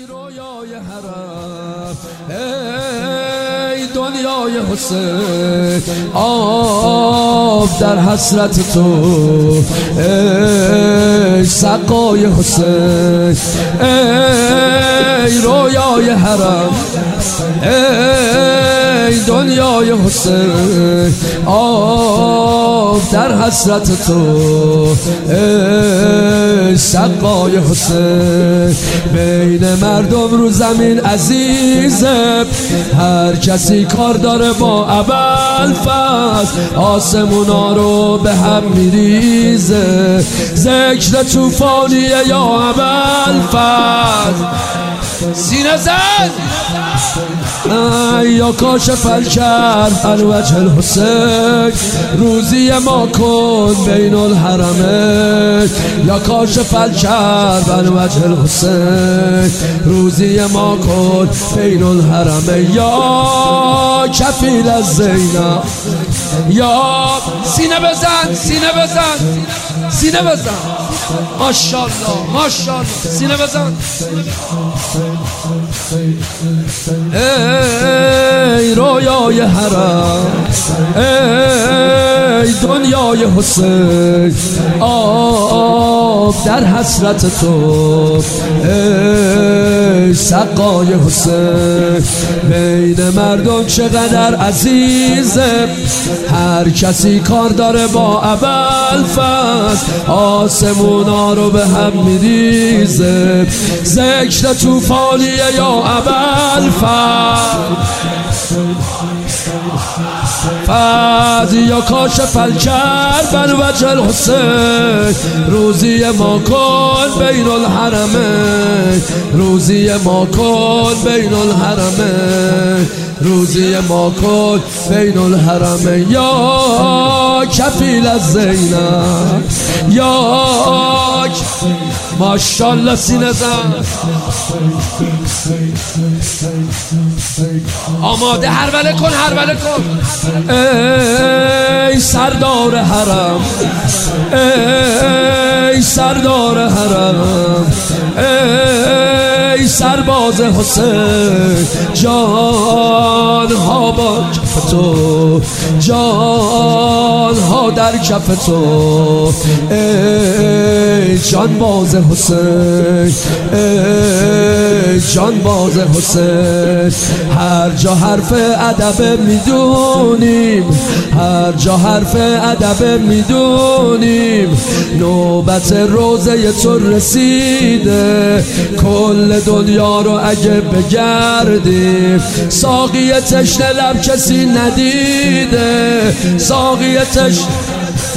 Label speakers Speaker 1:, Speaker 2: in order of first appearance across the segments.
Speaker 1: رویای حرم، ای دنیای حسین، آب در حسرت تو، ای سقای حسین، ای رویای حرم، ای دنیای حسین، آب در حسرت تو، ای سقای حسین. بین مردم رو زمین عزیزه، هر کسی کار داره با ابوالفضل، آسمونا رو به هم میریزه، ذکر طوفانیه یا ابوالفضل. سینه زد یا کاشف الکرب عن وجه الحسین، روزی ما کن بین الحرمین، یا کاشف الکرب عن وجه الحسین، روزی ما کن بین الحرمین، یا کفیل الزینب، یا سینه بزن، سینه بزن، سینه بزن، ماشاءالله ماشاءالله، سینه بزن. ای رویای حرم، ای دنیای حسین، آب در حسرت تو، ای سقای حسین. بین مردم چقدر عزیزه، هر کسی کار داره با ابوالفضل، آسمونا رو به هم میریزه، ذکر طوفانیه یا ابوالفضل. یا کاشف الکرب عن وجه الحسین، روزی ما کن بین الحرمین، روزی ما کن بین الحرمین، روزی ما کن بین الحرمین، یا کفیل الزینب، یا ماشاءالله، سینه زن. آماده، هروله کن، هروله کن. ای سردار حرم، ای سردار حرم، ای سرباز حسین، جان ها با کف تو، جان ها در کف تو، ای جان باز حسین، ای جان باز حسین. هر جا حرف ادب میدونیم، هر جا حرف ادب میدونیم، نوبت روزه تو رسیده، کل دنیا رو اگه بگردیم، ساقی تشنه لب کسی ندیده، ساقی تشنه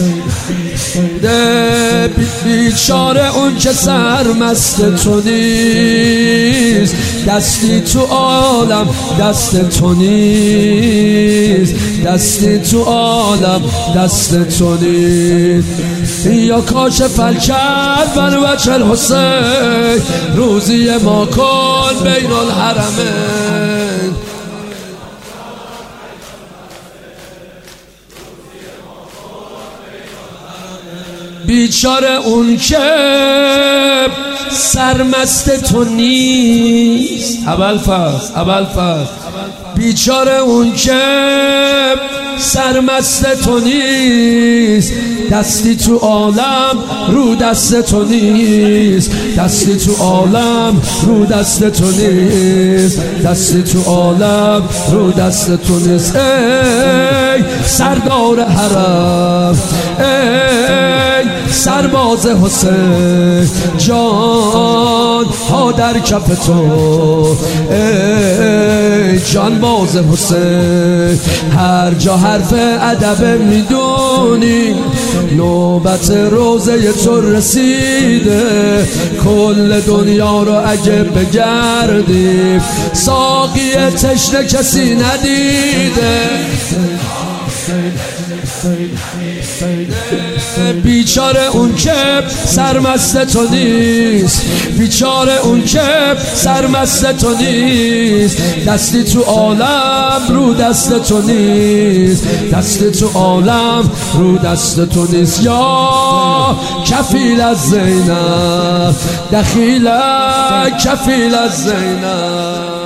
Speaker 1: بیچاره اون که سرمست تو نیست، دستی تو عالم دست تو نیست، دستی تو عالم دست تو نیست. یا کاشف الکرب عن وجه الحسین، روزی ما کن بین الحرمین. بیچاره اون که سرمست تو نیست، ابوالفضل، ابوالفضل. بیچاره اون که سرمست تو نیست، دستی تو عالم رو دست تو نیست، دستی تو عالم رو دست تو نیست، دستی تو عالم رو دست تو نیست. ای سردار حرم، ای سرباز حسین، جان ها در کف تو، ای جان باز حسین. هر جا حرف ادب میدونی، نوبت روزه تو رسیده، کل دنیا رو اگه بگردیم، ساقی تشنه کسی ندیده. بیچاره اون که سرمست تو نیست، بیچاره اون که سرمست تو نیست، دستی تو عالم رو دست تو نیست، دستی تو عالم رو دست تو نیست. یا کفیل الزینب، دخیلک کفیل از زینب.